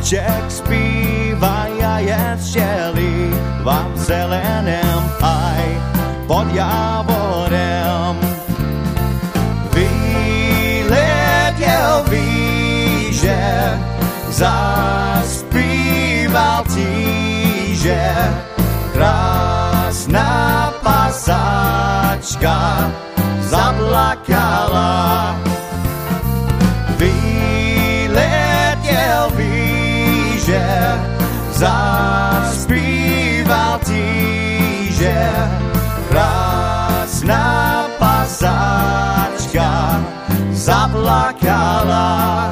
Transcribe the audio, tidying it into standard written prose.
Vlček zpívá a je štělíva v zeleném haj pod jávorem. Vyletěl výže, zaspíval tíže, krásná pasáčka zaplakala. Vyletěl výže, zaspíval tíže, krásná pasáčka zaplakala.